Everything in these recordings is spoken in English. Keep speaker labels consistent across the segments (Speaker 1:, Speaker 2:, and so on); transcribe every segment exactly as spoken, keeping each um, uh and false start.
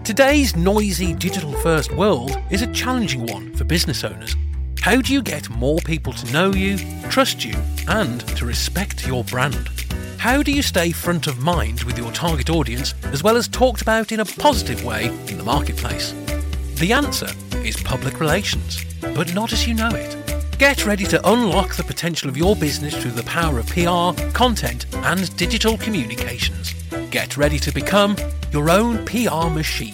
Speaker 1: Today's noisy digital-first world is a challenging one for business owners. How do you get more people to know you, trust you, and to respect your brand? How do you stay front of mind with your target audience, as well as talked about in a positive way in the marketplace? The answer is public relations, but not as you know it. Get ready to unlock the potential of your business through the power of P R, content, and digital communications. Get ready to become your own P R machine.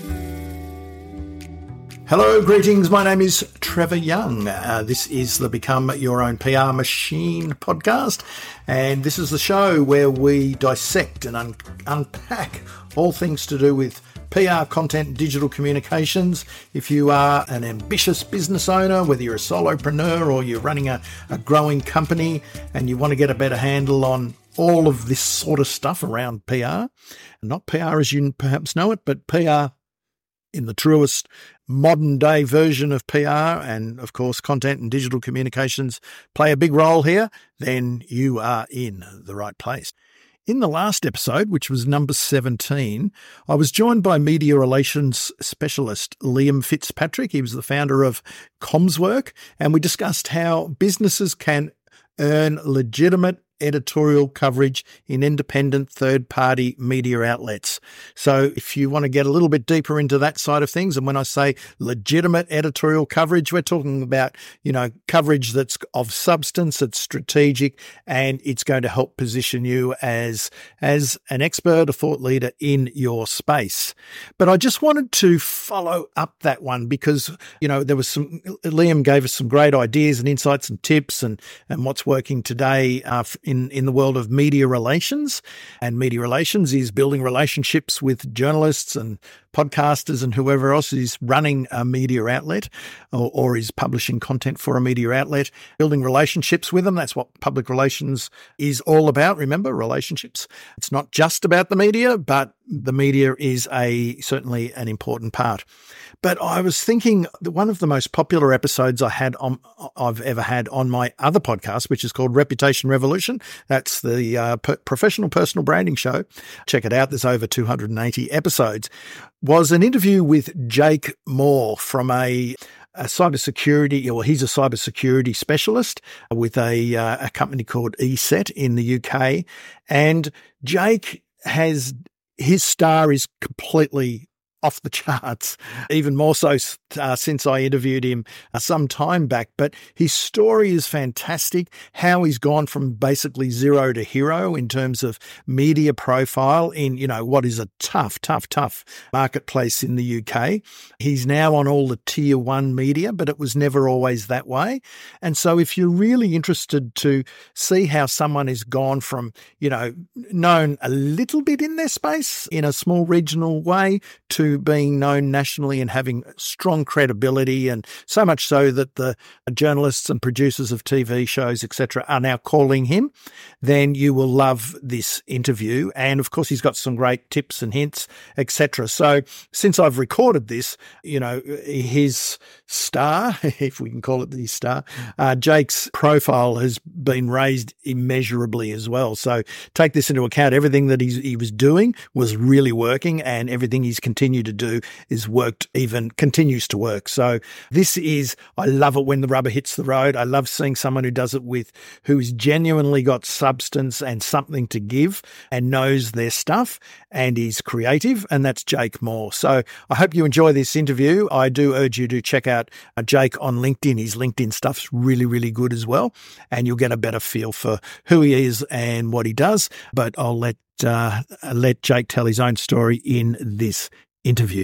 Speaker 2: Hello, greetings. My name is Trevor Young. Uh, this is the Become Your Own P R Machine podcast, and this is the show where we dissect and un- unpack all things to do with P R, content, and digital communications. If you are an ambitious business owner, whether you're a solopreneur or you're running a, a growing company and you want to get a better handle on all of this sort of stuff around P R, not P R as you perhaps know it, but P R in the truest modern day version of P R, and of course content and digital communications play a big role here, then you are in the right place. In the last episode, which was number seventeen, I was joined by media relations specialist Liam Fitzpatrick. He was the founder of CommsWork, and we discussed how businesses can earn legitimate editorial coverage in independent third-party media outlets. So if you want to get a little bit deeper into that side of things, and when I say legitimate editorial coverage, we're talking about, you know, coverage that's of substance, it's strategic, and it's going to help position you as, as an expert, a thought leader in your space. But I just wanted to follow up that one because, you know, there was some, Liam gave us some great ideas and insights and tips and, and what's working today uh, in, in the world of media relations. And media relations is building relationships with journalists and podcasters and whoever else is running a media outlet or, or is publishing content for a media outlet, building relationships with them. That's what public relations is all about. Remember, relationships. It's not just about the media, but the media is a certainly an important part. But I was thinking that one of the most popular episodes I had on, I've ever had on my other podcast, which is called Reputation Revolution. That's the uh, per- professional personal branding show. Check it out. There's over two hundred eighty episodes. Was an interview with Jake Moore from a a cybersecurity, or he's a cybersecurity specialist with a uh, a company called ESET in the U K. And Jake has, his star is completely off the charts, even more so uh, since I interviewed him uh, some time back. But his story is fantastic, how he's gone from basically zero to hero in terms of media profile in, you know, what is a tough, tough, tough marketplace in the U K. He's now on all the tier one media, but it was never always that way. And so if you're really interested to see how someone has gone from, you know, known a little bit in their space in a small regional way to being known nationally and having strong credibility, and so much so that the journalists and producers of T V shows, et cetera, are now calling him, then you will love this interview. And of course, he's got some great tips and hints, et cetera. So since I've recorded this, you know, his star, if we can call it the star, uh, Jake's profile has been raised immeasurably as well. So take this into account. Everything that he's, he was doing was really working, and everything he's continued to do is worked, even continues to work. So this is, I love it when the rubber hits the road. I love seeing someone who does it with, who's genuinely got substance and something to give and knows their stuff and is creative, and that's Jake Moore. So I hope you enjoy this interview. I do urge you to check out uh, Jake on LinkedIn. His LinkedIn stuff's really, really good as well, and you'll get a better feel for who he is and what he does. But I'll let uh, let Jake tell his own story in this interview.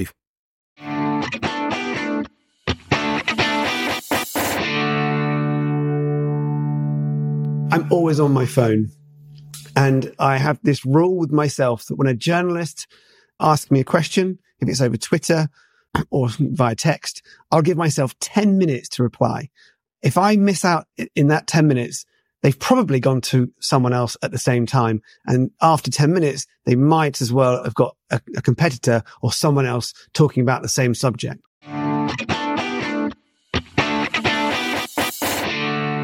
Speaker 3: I'm always on my phone, and I have this rule with myself that when a journalist asks me a question, if it's over Twitter or via text, I'll give myself ten minutes to reply. If I miss out in that ten minutes, they've probably gone to someone else at the same time. And after ten minutes, they might as well have got a, a competitor or someone else talking about the same subject.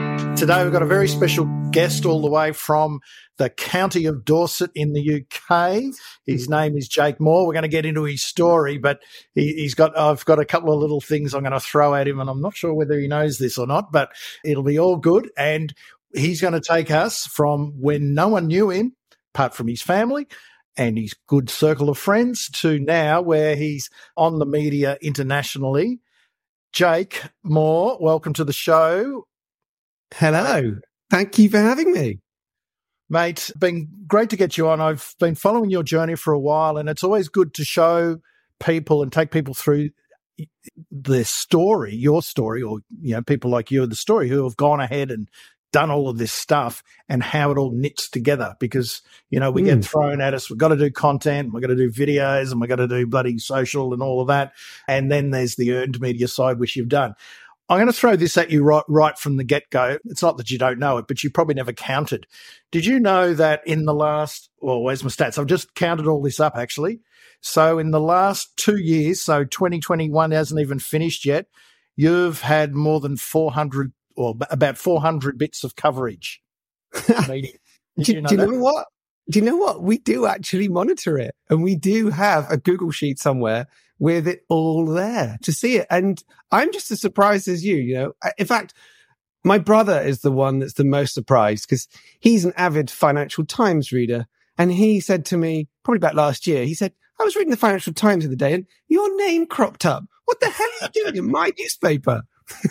Speaker 2: Today we've got a very special guest all the way from the county of Dorset in the U K. His name is Jake Moore. We're going to get into his story, but he, he's got, I've got a couple of little things I'm going to throw at him, and I'm not sure whether he knows this or not, but it'll be all good. And he's going to take us from when no one knew him, apart from his family and his good circle of friends, to now where he's on the media internationally. Jake Moore, welcome to the show.
Speaker 3: Hello. Thank you for having me.
Speaker 2: Mate, it's been great to get you on. I've been following your journey for a while, and it's always good to show people and take people through the story, your story, or, you know, people like you, the story, who have gone ahead and done all of this stuff and how it all knits together. Because, you know, we mm. get thrown at us, we've got to do content, we've got to do videos, and we've got to do bloody social and all of that. And then there's the earned media side, which you've done. I'm going to throw this at you right, right from the get-go. It's not that you don't know it, but you probably never counted. Did you know that in the last, well, where's my stats? I've just counted all this up, actually. So in the last two years, so twenty twenty-one hasn't even finished yet, you've had more than four hundred, or about four hundred bits of coverage. Did
Speaker 3: do,
Speaker 2: you know,
Speaker 3: do you know what? Do you know what? We do actually monitor it, and we do have a Google sheet somewhere with it all there to see it. And I'm just as surprised as you, you know. In fact, my brother is the one that's the most surprised, because he's an avid Financial Times reader. And he said to me, probably about last year, he said, I was reading the Financial Times the other day and your name cropped up. What the hell are you doing in my newspaper?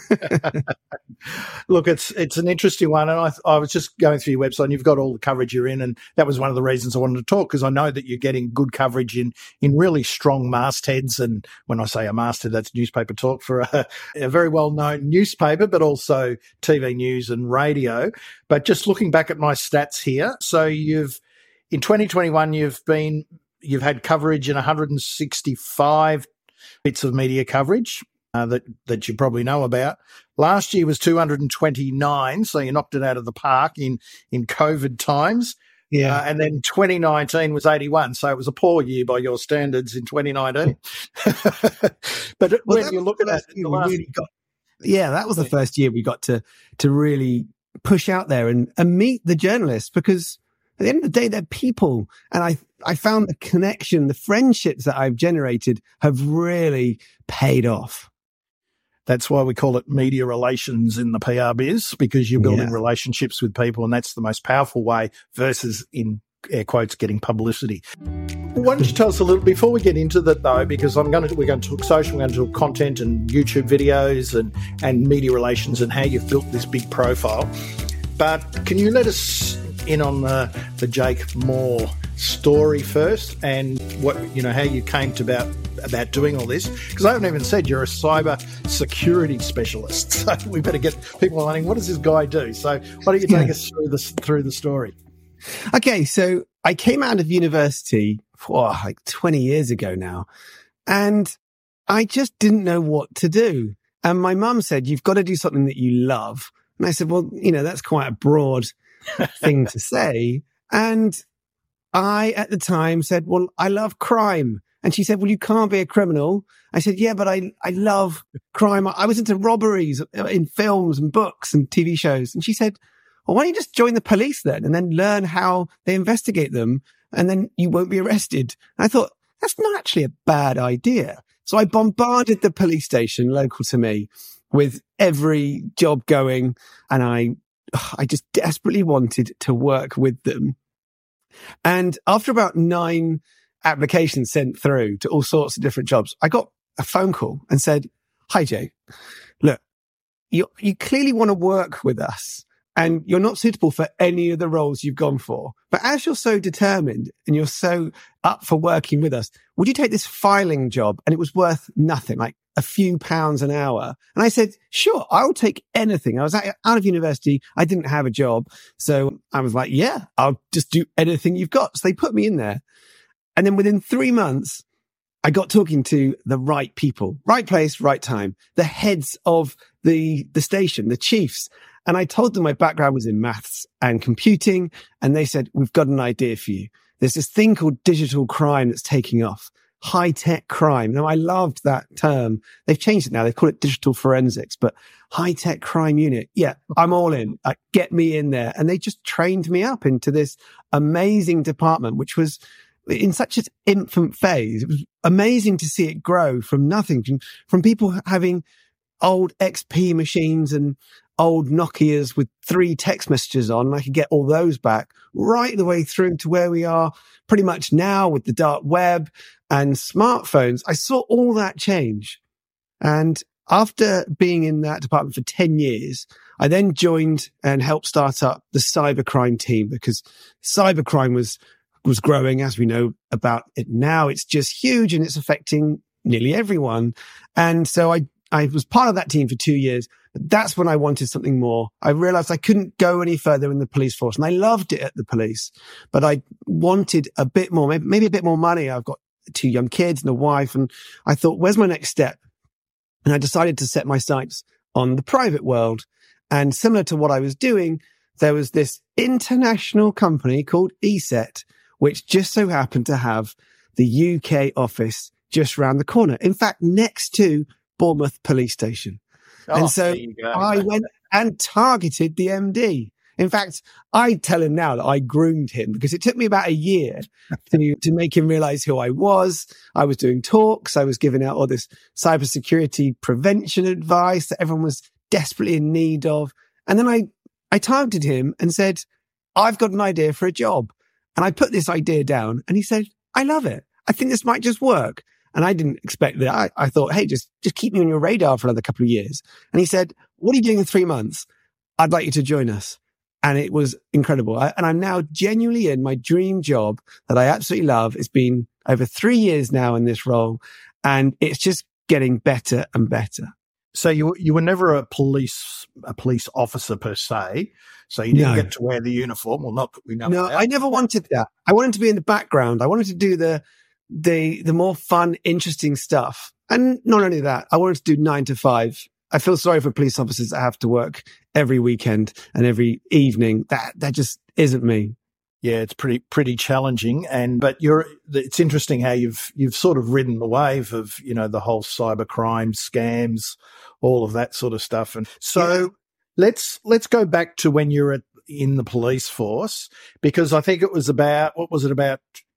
Speaker 2: Look, it's it's an interesting one, and I I was just going through your website, and you've got all the coverage you're in, and that was one of the reasons I wanted to talk, because I know that you're getting good coverage in in really strong mastheads. And when I say a masthead, that's newspaper talk for a, a very well-known newspaper, but also T V news and radio. But just looking back at my stats here, so you've in twenty twenty-one you've been you've had coverage in one hundred sixty-five bits of media coverage. Uh, that, that you probably know about. Last year was two hundred twenty-nine, so you knocked it out of the park in, in COVID times.
Speaker 3: Yeah.
Speaker 2: Uh, and then twenty nineteen was eighty-one, so it was a poor year by your standards in twenty nineteen. But well, when you look at it, the last...
Speaker 3: really got, yeah, that was the first year we got to to really push out there and, and meet the journalists, because at the end of the day, they're people. And I, I found the connection, the friendships that I've generated have really paid off.
Speaker 2: That's why we call it media relations in the P R biz, because you're building
Speaker 3: yeah.
Speaker 2: relationships with people, and that's the most powerful way versus, in air quotes, getting publicity. Why don't you tell us a little, before we get into that though, because I'm going to, we're going to talk social, we're going to talk content and YouTube videos and, and media relations and how you've built this big profile. But can you let us in on the, the Jake Moore story first, and what, you know, how you came to about about doing all this? Because I haven't even said you're a cyber security specialist, so we better get people wondering, what does this guy do? So why don't you take yeah. us through this through the story?
Speaker 3: Okay, so I came out of university oh, like twenty years ago now, and I just didn't know what to do. And my mum said, you've got to do something that you love. And I said, well, you know, that's quite a broad thing to say. And I, at the time, said, well, I love crime. And she said, well, you can't be a criminal. I said, yeah, but I, I love crime. I was into robberies in films and books and T V shows. And she said, well, why don't you just join the police then, and then learn how they investigate them, and then you won't be arrested. And I thought, that's not actually a bad idea. So I bombarded the police station local to me with every job going, and I, I just desperately wanted to work with them. And after about nine applications sent through to all sorts of different jobs, I got a phone call and said, hi, Jay, look, you, you clearly want to work with us, and you're not suitable for any of the roles you've gone for. But as you're so determined and you're so up for working with us, would you take this filing job? And it was worth nothing, like a few pounds an hour. And I said, sure, I'll take anything. I was out of university. I didn't have a job. So I was like, yeah, I'll just do anything you've got. So they put me in there. And then within three months, I got talking to the right people, right place, right time, the heads of the, the station, the chiefs. And I told them my background was in maths and computing. And they said, we've got an idea for you. There's this thing called digital crime that's taking off. High-tech crime. Now, I loved that term. They've changed it now. They call it digital forensics, but high-tech crime unit. Yeah, I'm all in. Uh, get me in there. And they just trained me up into this amazing department, which was in such an infant phase. It was amazing to see it grow from nothing, from, from people having old X P machines and old Nokias with three text messages on. I could get all those back right the way through to where we are pretty much now with the dark web and smartphones. I saw all that change. And after being in that department for ten years, I then joined and helped start up the cybercrime team, because cybercrime was, was growing, as we know about it now. It's just huge and it's affecting nearly everyone. And so I, I was part of that team for two years. But that's when I wanted something more. I realized I couldn't go any further in the police force, and I loved it at the police, but I wanted a bit more, maybe, maybe a bit more money. I've got two young kids and a wife, and I thought, where's my next step? And I decided to set my sights on the private world. And similar to what I was doing, there was this international company called ESET, which just so happened to have the U K office just round the corner. In fact, next to Bournemouth Police Station. Oh, and so I went and targeted the M D. In fact, I tell him now that I groomed him, because it took me about a year to, to make him realize who I was. I was doing talks. I was giving out all this cybersecurity prevention advice that everyone was desperately in need of. And then I, I targeted him and said, I've got an idea for a job. And I put this idea down and he said, I love it. I think this might just work. And I didn't expect that. I, I thought, hey, just, just keep me on your radar for another couple of years. And he said, what are you doing in three months? I'd like you to join us. And it was incredible. I, and I'm now genuinely in my dream job that I absolutely love. It's been over three years now in this role, and it's just getting better and better.
Speaker 2: So you you were never a police a police officer per se. So you didn't no. get to wear the uniform. Well, not that we know.
Speaker 3: No,
Speaker 2: about.
Speaker 3: I never wanted that. I wanted to be in the background. I wanted to do the the the more fun, interesting stuff. And not only that, I wanted to do nine to five. I feel sorry for police officers that have to work every weekend and every evening. That that just isn't me.
Speaker 2: Yeah, it's pretty pretty challenging. And but you're it's interesting how you've you've sort of ridden the wave of, you know, the whole cybercrime scams, all of that sort of stuff. And so yeah. let's let's go back to when you're at, in the police force, because I think it was about what was it about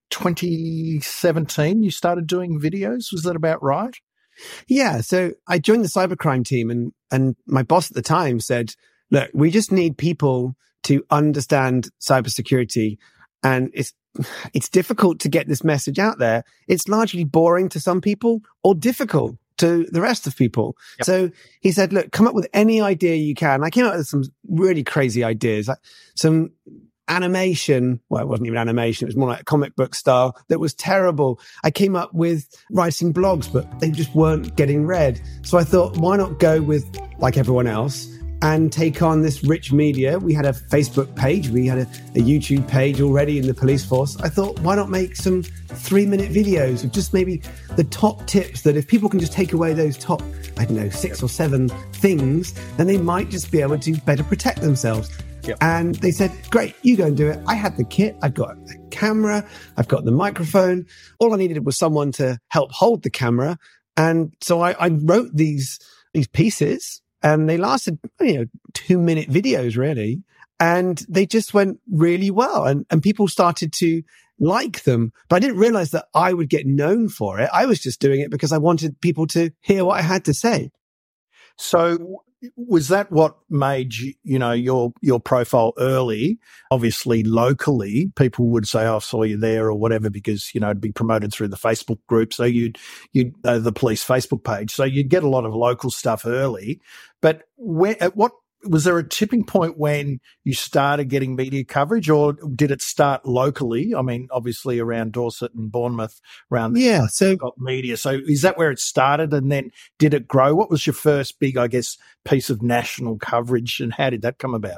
Speaker 2: twenty seventeen you started doing videos. Was that about right?
Speaker 3: Yeah. So I joined the cybercrime team, and, and my boss at the time said, look, we just need people to understand cybersecurity. And it's, it's difficult to get this message out there. It's largely boring to some people or difficult to the rest of people. Yep. So he said, look, come up with any idea you can. I came up with some really crazy ideas, like some animation. Well, it wasn't even animation. It was more like comic book style that was terrible. I came up with writing blogs, but they just weren't getting read. So I thought, why not go with, like everyone else, and take on this rich media? We had a Facebook page. We had a, a YouTube page already in the police force. I thought, why not make some three minute videos of just maybe the top tips that if people can just take away those top, I don't know, six or seven things, then they might just be able to better protect themselves. Yep. And they said, great, you go and do it. I had the kit. I've got a camera. I've got the microphone. All I needed was someone to help hold the camera. And so I, I wrote these, these pieces, and they lasted, you know, two minute videos really. And they just went really well. And, and people started to like them, but I didn't realize that I would get known for it. I was just doing it because I wanted people to hear what I had to say.
Speaker 2: So was that what made you, you know, your your profile early? Obviously, locally, people would say, "Oh, I saw you there," or whatever, because, you know, it'd be promoted through the Facebook group. So you'd you'd uh, the police Facebook page. So you'd get a lot of local stuff early. But where, at what was there a tipping point when you started getting media coverage, or did it start locally? I mean, obviously around Dorset and Bournemouth, around
Speaker 3: yeah, so
Speaker 2: got media. So is that where it started, and then did it grow? What was your first big, I guess, piece of national coverage, and how did that come about?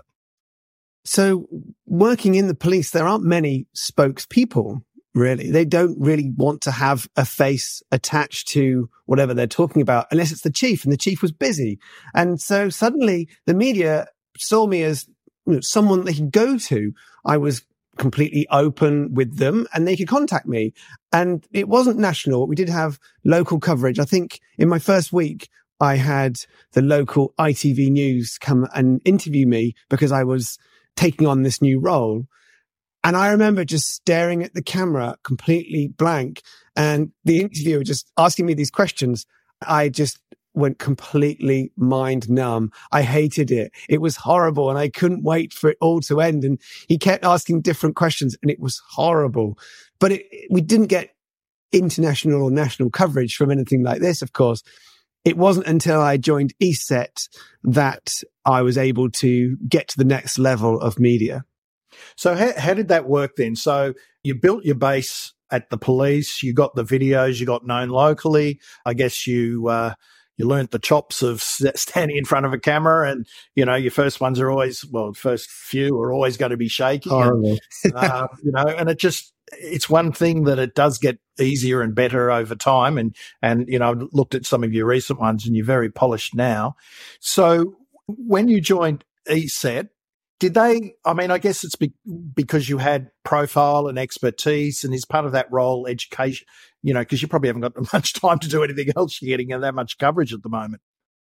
Speaker 3: So working in the police, there aren't many spokespeople. Really, they don't really want to have a face attached to whatever they're talking about, unless it's the chief, and the chief was busy. And so suddenly the media saw me as, you know, someone they could go to. I was completely open with them, and they could contact me. And it wasn't national. We did have local coverage. I think in my first week, I had the local I T V News come and interview me because I was taking on this new role. And I remember just staring at the camera, completely blank, and the interviewer just asking me these questions. I just went completely mind numb. I hated it. It was horrible, and I couldn't wait for it all to end. And he kept asking different questions, and it was horrible. But it, we didn't get international or national coverage from anything like this, of course. It wasn't until I joined ESET that I was able to get to the next level of media.
Speaker 2: So how, how did that work then? So you built your base at the police, you got the videos, you got known locally. I guess you uh, you learnt the chops of standing in front of a camera, and, you know, your first ones are always, well, first few are always going to be shaky.
Speaker 3: Horrible.
Speaker 2: And, uh, you know, and it just, it's one thing that it does get easier and better over time. And, and, you know, I've looked at some of your recent ones and you're very polished now. So when you joined ESET, did they, I mean, I guess it's be, because you had profile and expertise, and is part of that role education, you know, because you probably haven't got much time to do anything else. You're getting that much coverage at the moment.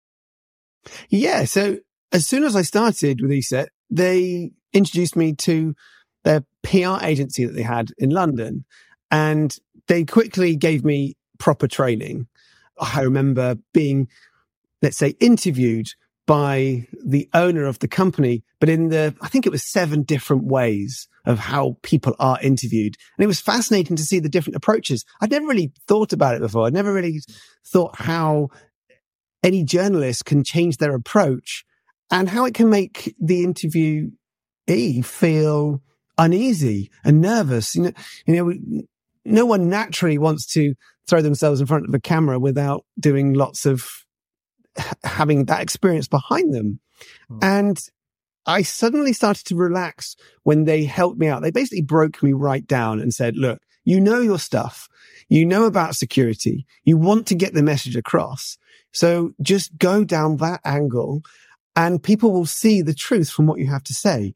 Speaker 3: Yeah. So as soon as I started with ESET, they introduced me to their P R agency that they had in London, and they quickly gave me proper training. I remember being, let's say, interviewed by the owner of the company, but in the, I think it was seven different ways of how people are interviewed. And it was fascinating to see the different approaches. I'd never really thought about it before. I'd never really thought how any journalist can change their approach and how it can make the interviewee feel uneasy and nervous. You know, you know, no one naturally wants to throw themselves in front of a camera without doing lots of having that experience behind them. Oh. And I suddenly started to relax when they helped me out. They basically broke me right down and said, look, you know your stuff. You know about security. You want to get the message across. So just go down that angle and people will see the truth from what you have to say.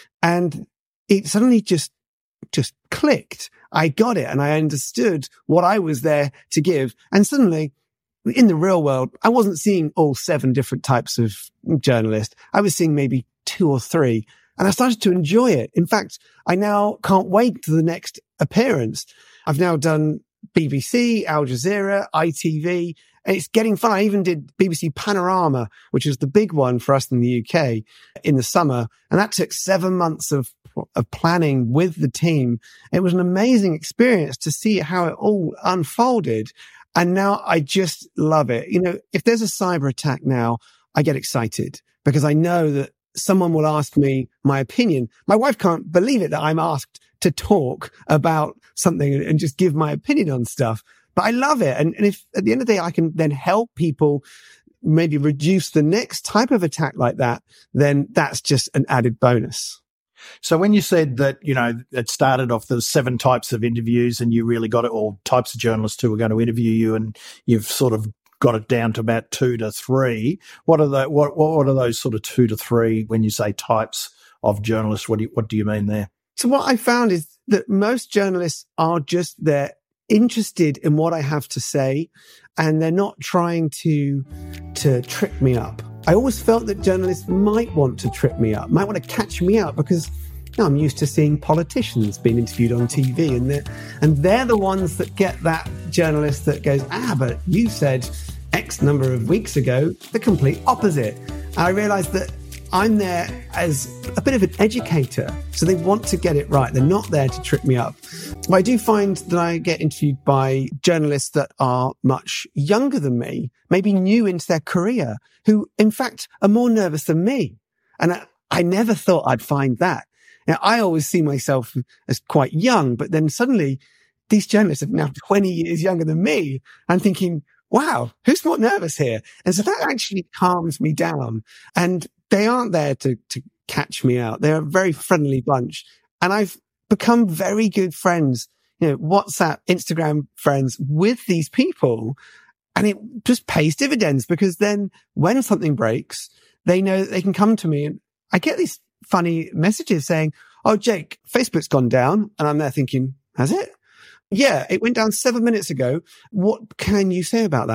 Speaker 3: And it suddenly just, just clicked. I got it. And I understood what I was there to give. And suddenly, in the real world, I wasn't seeing all seven different types of journalists. I was seeing maybe two or three, and I started to enjoy it. In fact, I now can't wait to the next appearance. I've now done B B C, Al Jazeera, I T V, and it's getting fun. I even did B B C Panorama, which is the big one for us in the U K in the summer. And that took seven months of, of planning with the team. It was an amazing experience to see how it all unfolded. And now I just love it. You know, if there's a cyber attack now, I get excited because I know that someone will ask me my opinion. My wife can't believe it that I'm asked to talk about something and just give my opinion on stuff. But I love it. And, and if at the end of the day, I can then help people maybe reduce the next type of attack like that, then that's just an added bonus.
Speaker 2: So when you said that, you know, it started off the seven types of interviews and you really got it, or types of journalists who were going to interview you, and you've sort of got it down to about two to three. What are the, what, what are those sort of two to three when you say types of journalists? What do you, what do you mean there?
Speaker 3: So what I found is that most journalists are just there interested in what I have to say, and they're not trying to, to trip me up. I always felt that journalists might want to trip me up, might want to catch me out, because you know, I'm used to seeing politicians being interviewed on T V, and they're, and they're the ones that get that journalist that goes, ah, but you said X number of weeks ago, the complete opposite. And I realized that I'm there as a bit of an educator, so they want to get it right. They're not there to trip me up. But I do find that I get interviewed by journalists that are much younger than me, maybe new into their career, who, in fact, are more nervous than me. And I, I never thought I'd find that. Now, I always see myself as quite young, but then suddenly these journalists are now twenty years younger than me. I'm thinking, wow, who's more nervous here? And so that actually calms me down. And they aren't there to, to catch me out. They're a very friendly bunch. And I've become very good friends, you know, WhatsApp, Instagram friends with these people. And it just pays dividends, because then when something breaks, they know that they can come to me. And I get these funny messages saying, oh, Jake, Facebook's gone down. And I'm there thinking, has it? Yeah, it went down seven minutes ago. What can you say about that?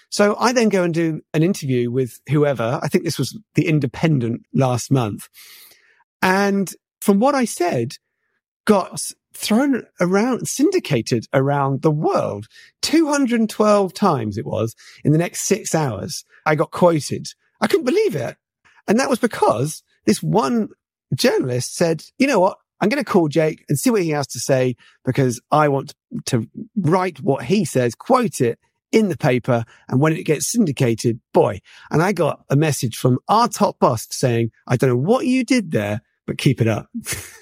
Speaker 3: So I then go and do an interview with whoever. I think this was The Independent last month. And from what I said, got thrown around, syndicated around the world. two hundred twelve times it was in the next six hours. I got quoted. I couldn't believe it. And that was because this one journalist said, you know what? I'm going to call Jake and see what he has to say because I want to write what he says, quote it in the paper. And when it gets syndicated, boy. And I got a message from our top boss saying, I don't know what you did there, but keep it up.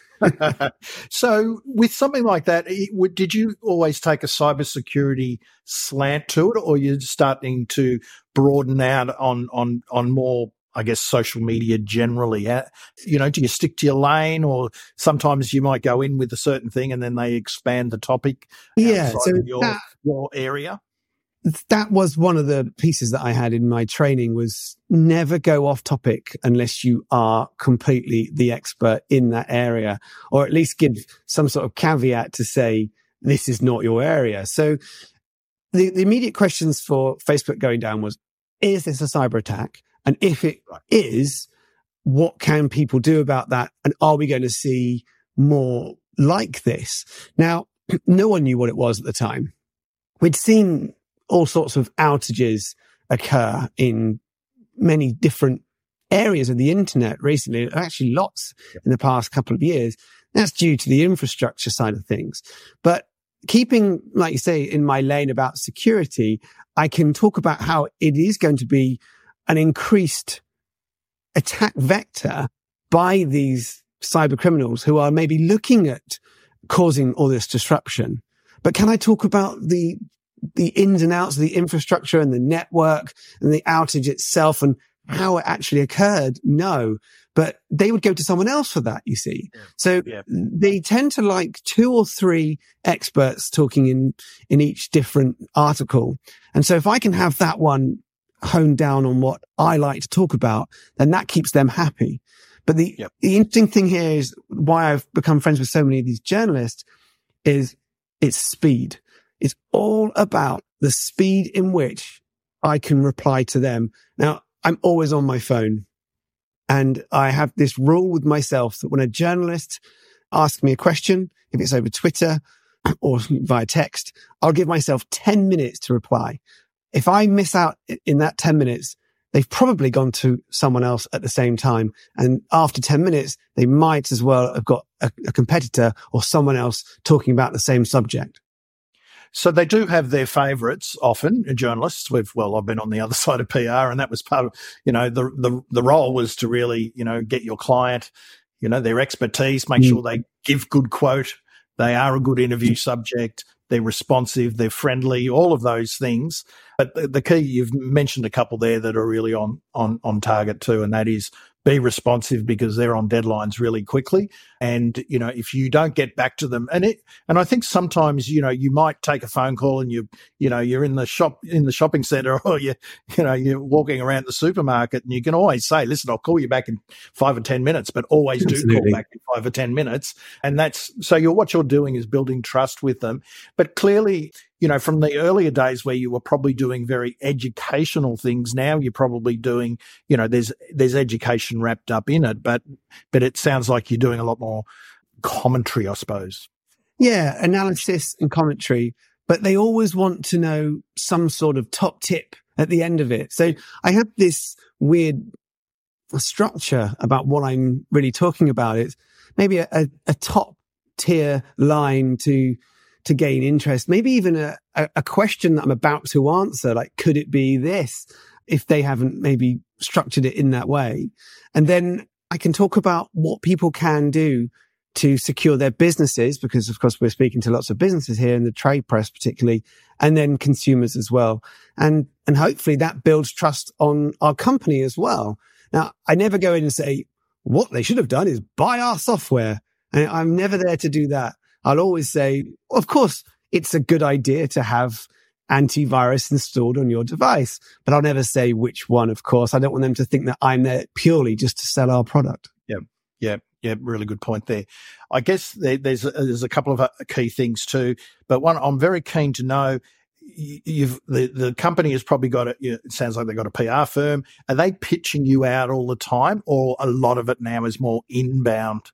Speaker 2: So with something like that, did you always take a cybersecurity slant to it, or you're starting to broaden out on, on, on more, I guess, social media generally? You know, do you stick to your lane, or sometimes you might go in with a certain thing and then they expand the topic
Speaker 3: yeah, so
Speaker 2: your,
Speaker 3: that,
Speaker 2: your area?
Speaker 3: That was one of the pieces that I had in my training, was never go off topic unless you are completely the expert in that area, or at least give some sort of caveat to say, this is not your area. So the, the immediate questions for Facebook going down was, is this a cyber attack? And if it is, what can people do about that? And are we going to see more like this? Now, no one knew what it was at the time. We'd seen all sorts of outages occur in many different areas of the internet recently, actually lots in the past couple of years. That's due to the infrastructure side of things. But keeping, like you say, in my lane about security, I can talk about how it is going to be an increased attack vector by these cyber criminals who are maybe looking at causing all this disruption. But can I talk about the the ins and outs of the infrastructure and the network and the outage itself and how it actually occurred? No, but they would go to someone else for that, you see. Yeah. So yeah. They tend to like two or three experts talking in, in each different article. And so if I can have that one honed down on what I like to talk about, then that keeps them happy. But the, yep. the interesting thing here is why I've become friends with so many of these journalists is it's speed. It's all about the speed in which I can reply to them. Now, I'm always on my phone, and I have this rule with myself that when a journalist asks me a question, if it's over Twitter or via text, I'll give myself ten minutes to reply. If I miss out in that ten minutes, they've probably gone to someone else at the same time. And after ten minutes, they might as well have got a, a competitor or someone else talking about the same subject.
Speaker 2: So they do have their favourites often, journalists. We've, well, I've been on the other side of P R, and that was part of, you know, the, the, the role was to really, you know, get your client, you know, their expertise, make mm. sure they give good quote. They are a good interview subject. They're responsive. They're friendly, all of those things. But the, the key, you've mentioned a couple there that are really on, on, on target too. And that is be responsive, because they're on deadlines really quickly. And, you know, if you don't get back to them, and it, and I think sometimes, you know, you might take a phone call and you, you know, you're in the shop, in the shopping center, or you, you know, you're walking around the supermarket, and you can always say, listen, I'll call you back in five or ten minutes, but always Absolutely. do call back in five or ten minutes. And that's, so you're, what you're doing is building trust with them. But clearly, you know, from the earlier days where you were probably doing very educational things, now you're probably doing, you know, there's there's education wrapped up in it, but but it sounds like you're doing a lot more commentary, I suppose.
Speaker 3: Yeah, analysis and commentary, but they always want to know some sort of top tip at the end of it. So I have this weird structure about what I'm really talking about. It's maybe a, a, a top tier line to to gain interest, maybe even a, a, a question that I'm about to answer, like, could it be this, if they haven't maybe structured it in that way. And then I can talk about what people can do to secure their businesses, because of course we're speaking to lots of businesses here in the trade press particularly, and then consumers as well. And, and hopefully that builds trust on our company as well. Now, I never go in and say, what they should have done is buy our software. And I'm never there to do that. I'll always say, of course, it's a good idea to have antivirus installed on your device, but I'll never say which one, of course. I don't want them to think that I'm there purely just to sell our product.
Speaker 2: Yeah, yeah, yeah, really good point there. I guess there, there's, a, there's a couple of key things too, but one, I'm very keen to know, you've the, the company has probably got a, it sounds like they've got a P R firm. Are they pitching you out all the time, or a lot of it now is more inbound?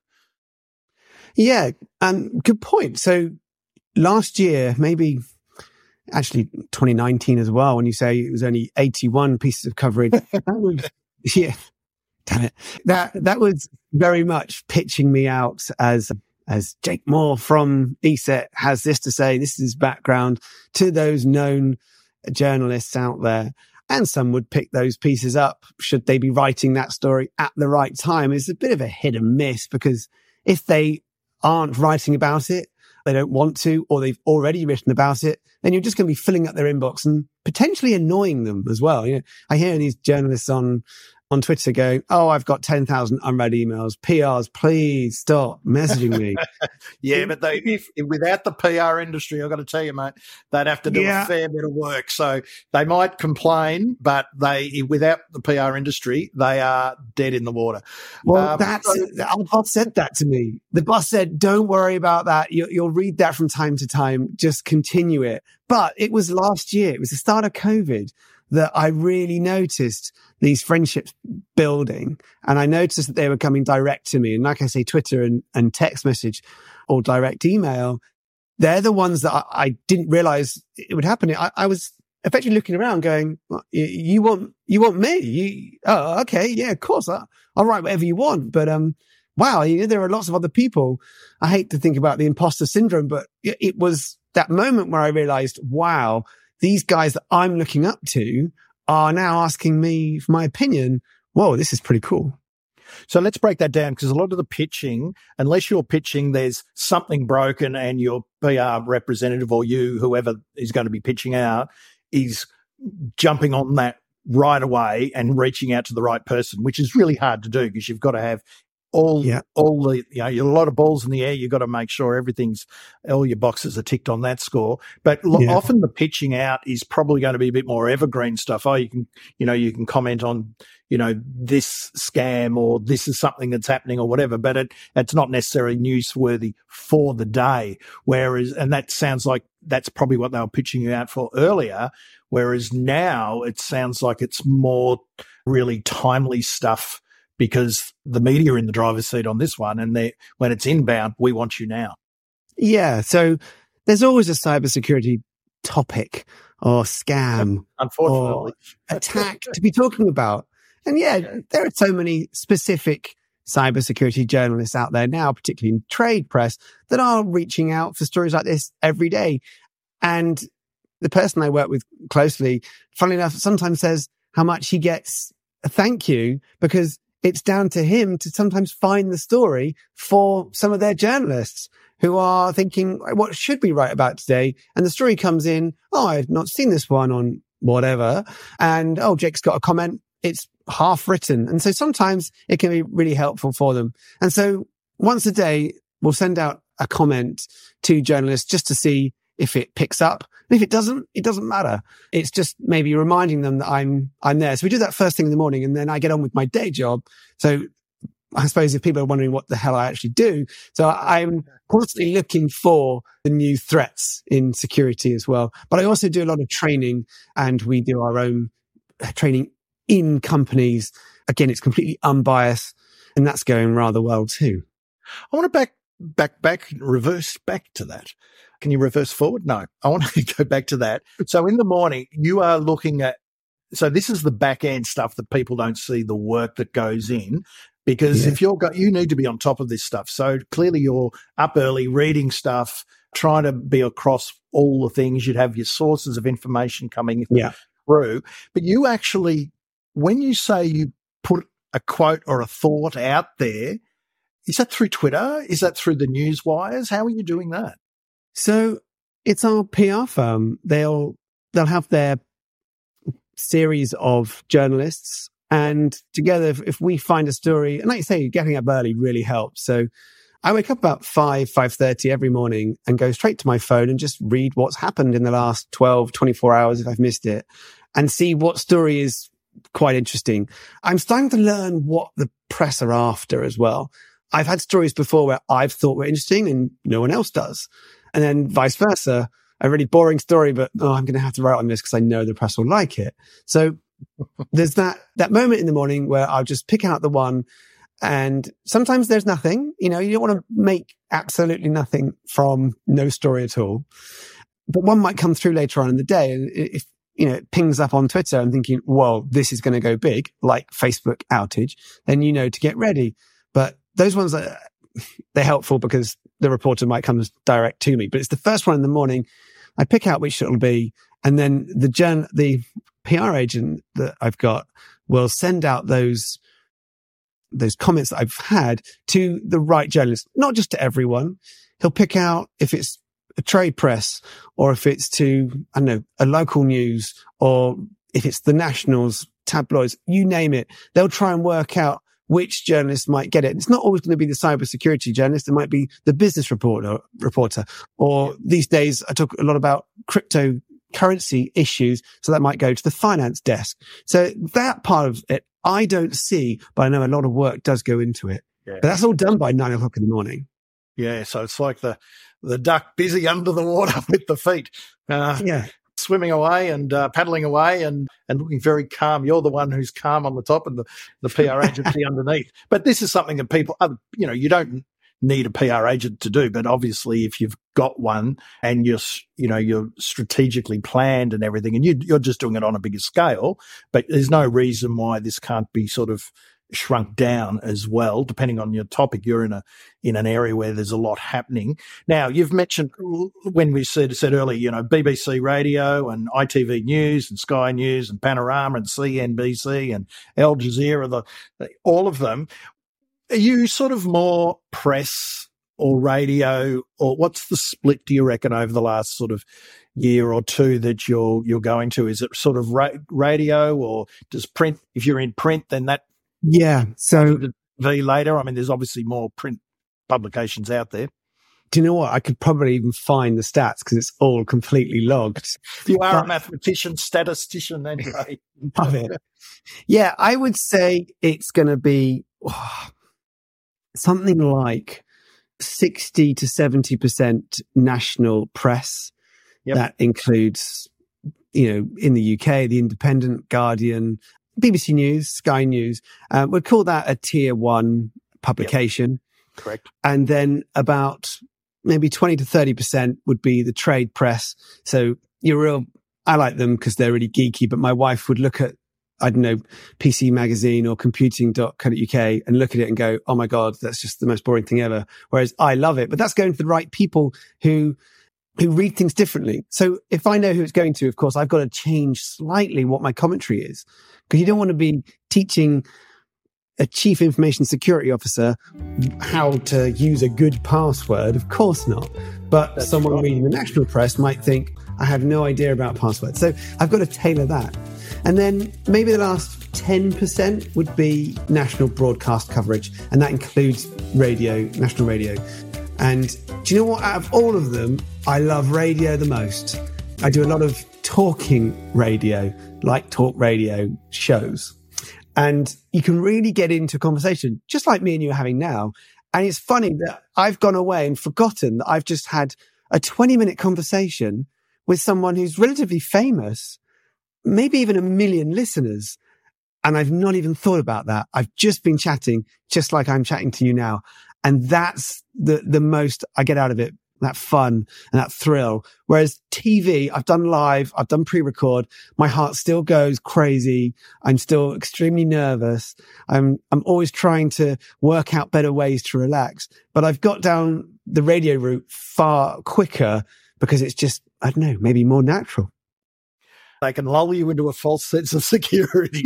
Speaker 3: Yeah, um, good point. So last year, maybe actually twenty nineteen as well, when you say it was only eighty-one pieces of coverage, that was, yeah, damn it. That, that was very much pitching me out as, as Jake Moore from E S E T has this to say, this is his background, to those known journalists out there. And some would pick those pieces up should they be writing that story at the right time. It's a bit of a hit and miss, because if they aren't writing about it, they don't want to, or they've already written about it, then you're just going to be filling up their inbox and potentially annoying them as well. You know, I hear these journalists on on Twitter going, oh, I've got ten thousand unread emails. P Rs, please stop messaging me.
Speaker 2: Yeah, but they, if, if without the P R industry, I've got to tell you, mate, they'd have to do yeah. a fair bit of work. So they might complain, but they, without the P R industry, they are dead in the water.
Speaker 3: Well,
Speaker 2: um,
Speaker 3: that's,
Speaker 2: so,
Speaker 3: our boss said that to me. The boss said, don't worry about that. You, you'll read that from time to time. Just continue it. But it was last year. It was the start of COVID that I really noticed these friendships building. And I noticed that they were coming direct to me. And like I say, Twitter and, and text message or direct email, they're the ones that I, I didn't realize it would happen. I, I was effectively looking around going, well, you, you want, you want me? You, oh, okay. Yeah, of course. I, I'll write whatever you want. But, um, wow, you know, there are lots of other people. I hate to think about the imposter syndrome, but it, it was that moment where I realized, wow, these guys that I'm looking up to are now asking me for my opinion. Whoa, this is pretty cool.
Speaker 2: So let's break that down, because a lot of the pitching, unless you're pitching, there's something broken and your P R representative or you, whoever is going to be pitching out, is jumping on that right away and reaching out to the right person, which is really hard to do, because you've got to have all, yeah. all the, you know, a lot of balls in the air. You've got to make sure everything's, all your boxes are ticked on that score. But yeah. often the pitching out is probably going to be a bit more evergreen stuff. Oh, you can, you know, you can comment on, you know, this scam, or this is something that's happening, or whatever, but it, it's not necessarily newsworthy for the day. Whereas, and that sounds like that's probably what they were pitching you out for earlier. Whereas now it sounds like it's more really timely stuff, because the media are in the driver's seat on this one. And they, when it's inbound, we want you now.
Speaker 3: Yeah. So there's always a cybersecurity topic or scam
Speaker 2: unfortunately
Speaker 3: or attack to be talking about. And yeah, there are so many specific cybersecurity journalists out there now, particularly in trade press, that are reaching out for stories like this every day. And the person I work with closely, funnily enough, sometimes says how much he gets a thank you, because it's down to him to sometimes find the story for some of their journalists who are thinking, what should we write about today? And the story comes in, oh, I've not seen this one on whatever. And, oh, Jake's got a comment. It's half written. And so sometimes it can be really helpful for them. And so once a day, we'll send out a comment to journalists just to see if it picks up. And if it doesn't, it doesn't matter. It's just maybe reminding them that I'm, I'm there. So we do that first thing in the morning, and then I get on with my day job. So I suppose if people are wondering what the hell I actually do, so I'm constantly looking for the new threats in security as well. But I also do a lot of training, and we do our own training in companies. Again, it's completely unbiased, and that's going rather well too.
Speaker 2: I want to back, back, back, reverse back to that. Can you reverse forward? No, I want to go back to that. So in the morning, you are looking at, so this is the back end stuff that people don't see, the work that goes in, because yeah. if you're got, you need to be on top of this stuff. So clearly you're up early reading stuff, trying to be across all the things. You'd have your sources of information coming
Speaker 3: yeah.
Speaker 2: through, but you actually, when you say you put a quote or a thought out there, is that through Twitter? Is that through the news wires? How are you doing that?
Speaker 3: So it's our P R firm. They'll, they'll have their series of journalists, and together, if, if we find a story, and like you say, getting up early really helps. So I wake up about five, five thirty every morning and go straight to my phone and just read what's happened in the last twelve, twenty-four hours if I've missed it, and see what story is quite interesting. I'm starting to learn what the press are after as well. I've had stories before where I've thought were interesting and no one else does. And then vice versa. a really boring story, but oh, I'm going to have to write on this because I know the press will like it. So there's that, that moment in the morning where I'll just pick out the one, and sometimes there's nothing, you know, you don't want to make absolutely nothing from no story at all. But one might come through later on in the day, and if, you know, it pings up on Twitter and thinking, well, this is going to go big, like Facebook outage, then you know to get ready. But those ones, are, they're helpful because the reporter might come direct to me. But it's the first one in the morning. I pick out which it'll be, and then the journ- the P R agent that I've got will send out those those comments that I've had to the right journalist, not just to everyone. He'll pick out if it's a trade press or if it's to, I don't know, a local news, or if it's the Nationals, tabloids, you name it. They'll try and work out which journalist might get it. It's not always going to be the cybersecurity journalist. It might be the business reporter, reporter, or these days I talk a lot about cryptocurrency issues. So that might go to the finance desk. So that part of it, I don't see, but I know a lot of work does go into it. Yeah. But that's all done by nine o'clock in the morning.
Speaker 2: Yeah. So it's like the, the duck busy under the water with the feet. Uh, yeah. Swimming away and uh, paddling away and, and looking very calm. You're the one who's calm on the top and the, the P R agency underneath. But this is something that people, you know, you don't need a P R agent to do, but obviously if you've got one and you're, you know, you're strategically planned and everything, and you, you're just doing it on a bigger scale, but there's no reason why this can't be sort of shrunk down as well, depending on your topic. You're in a in an area where there's a lot happening. Now, you've mentioned when we said said earlier, you know, B B C Radio and I T V News and Sky News and Panorama and C N B C and Al Jazeera, the, all of them. Are you sort of more press or radio, or what's the split, do you reckon, over the last sort of year or two that you're you're going to? Is it sort of ra- radio, or does print? If you're in print, then that
Speaker 3: yeah. So
Speaker 2: V later. I mean, there's obviously more print publications out there.
Speaker 3: Do you know what? I could probably even find the stats because it's all completely logged.
Speaker 2: You are but, a mathematician, statistician, anyway.
Speaker 3: Love it. Yeah, I would say it's going to be oh, something like sixty to seventy percent national press. Yep. That includes, you know, in the U K, The Independent, Guardian, B B C News, Sky News. Um, we'd call that a tier one publication.
Speaker 2: Yep. Correct.
Speaker 3: And then about maybe twenty to thirty percent would be the trade press. So you're real, I like them because they're really geeky, but my wife would look at, I don't know, P C Magazine or computing dot co dot U K and look at it and go, oh my God, that's just the most boring thing ever. Whereas I love it, but that's going to the right people who, who read things differently. So if I know who it's going to, of course, I've got to change slightly what my commentary is, because you don't want to be teaching a chief information security officer how to use a good password. Of course not. But that's someone right. reading the national press might think, I have no idea about passwords. So I've got to tailor that. And then maybe the last ten percent would be national broadcast coverage. And that includes radio, national radio. And do you know what? Out of all of them, I love radio the most. I do a lot of talking radio, like talk radio shows. And you can really get into a conversation, just like me and you are having now. And it's funny that I've gone away and forgotten that I've just had a twenty minute conversation with someone who's relatively famous, maybe even a million listeners. And I've not even thought about that. I've just been chatting just like I'm chatting to you now. And that's the, the most I get out of it, that fun and that thrill. Whereas T V, I've done live, I've done pre-record. My heart still goes crazy. I'm still extremely nervous. I'm, I'm always trying to work out better ways to relax, but I've got down the radio route far quicker because it's just, I don't know, maybe more natural.
Speaker 2: They can lull you into a false sense of security.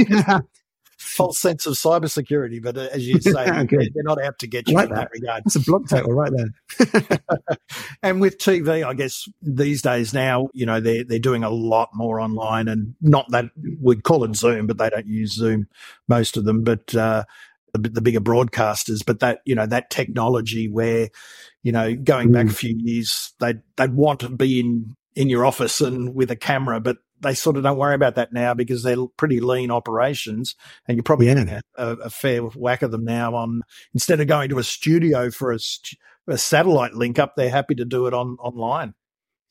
Speaker 2: False sense of cybersecurity, but uh, as you say, okay. they're not out to get you like in that, that regard.
Speaker 3: That's a blog title right there.
Speaker 2: And with T V, I guess these days now, you know, they're they're doing a lot more online, and not that we'd call it Zoom, but they don't use Zoom, most of them, but uh, the, the bigger broadcasters. But that, you know, that technology where, you know, going mm. back a few years, they'd they'd want to be in in your office and with a camera, but they sort of don't worry about that now because they're pretty lean operations, and you're probably yeah. getting a, a fair whack of them now on, instead of going to a studio for a, a satellite link up, they're happy to do it on online.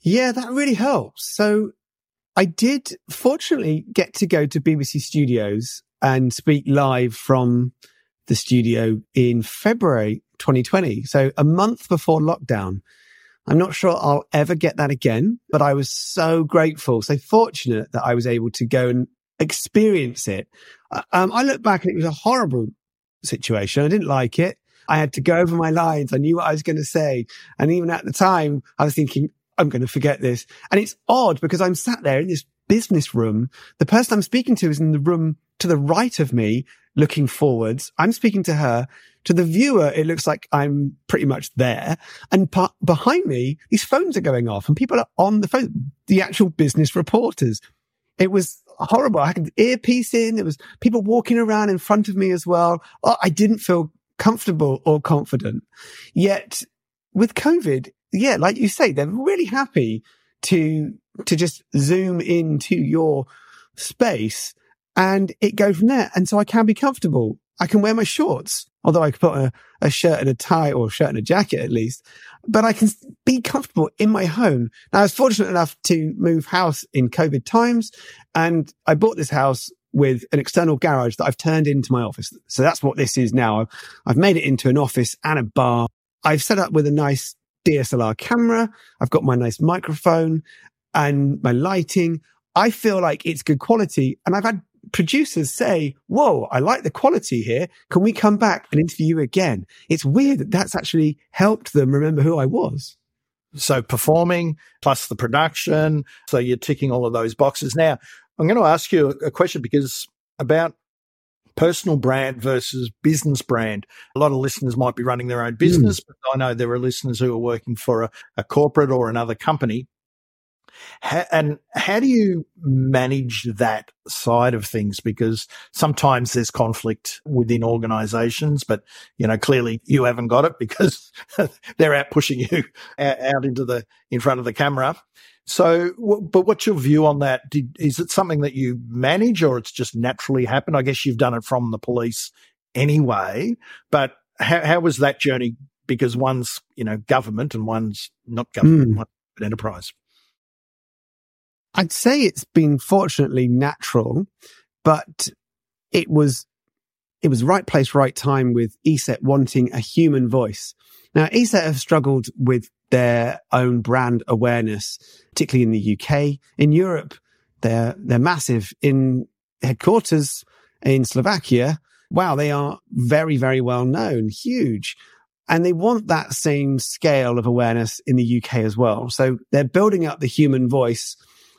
Speaker 3: Yeah, that really helps. So I did fortunately get to go to B B C Studios and speak live from the studio in February twenty twenty. So a month before lockdown. I'm not sure I'll ever get that again, but I was so grateful, so fortunate that I was able to go and experience it. Um, I look back and it was a horrible situation. I didn't like it. I had to go over my lines. I knew what I was going to say. And even at the time, I was thinking, I'm going to forget this. And it's odd because I'm sat there in this business room. The person I'm speaking to is in the room to the right of me, looking forwards. I'm speaking to her. To the viewer, it looks like I'm pretty much there. And pa- behind me, these phones are going off and people are on the phone, the actual business reporters. It was horrible. I had an earpiece in. There was people walking around in front of me as well. Oh, I didn't feel comfortable or confident. Yet with COVID, yeah, like you say, they're really happy to, to just zoom into your space and it goes from there. And so I can be comfortable. I can wear my shorts, although I could put a, a shirt and a tie or a shirt and a jacket at least, but I can be comfortable in my home. Now, I was fortunate enough to move house in COVID times, and I bought this house with an external garage that I've turned into my office. So that's what this is now. I've made it into an office and a bar. I've set up with a nice D S L R camera. I've got my nice microphone and my lighting. I feel like it's good quality, and I've had producers say, whoa, I like the quality here. Can we come back and interview you again? It's weird that that's actually helped them remember who I was.
Speaker 2: So performing plus the production. So you're ticking all of those boxes. Now, I'm going to ask you a question because about personal brand versus business brand. A lot of listeners might be running their own business, mm. but I know there are listeners who are working for a, a corporate or another company. How, and how do you manage that side of things? Because sometimes there's conflict within organizations, but, you know, clearly you haven't got it because they're out pushing you out into the, in front of the camera. So, but what's your view on that? Did, is it something that you manage or it's just naturally happened? I guess you've done it from the police anyway, but how, how was that journey? Because one's, you know, government and one's not government, mm. one's an enterprise.
Speaker 3: I'd say it's been fortunately natural, but it was, it was right place, right time with ESET wanting a human voice. Now, ESET have struggled with their own brand awareness, particularly in the U K. In Europe, they're, they're massive. In headquarters in Slovakia, wow, they are very, very well known, huge. And they want that same scale of awareness in the U K as well. So they're building up the human voice.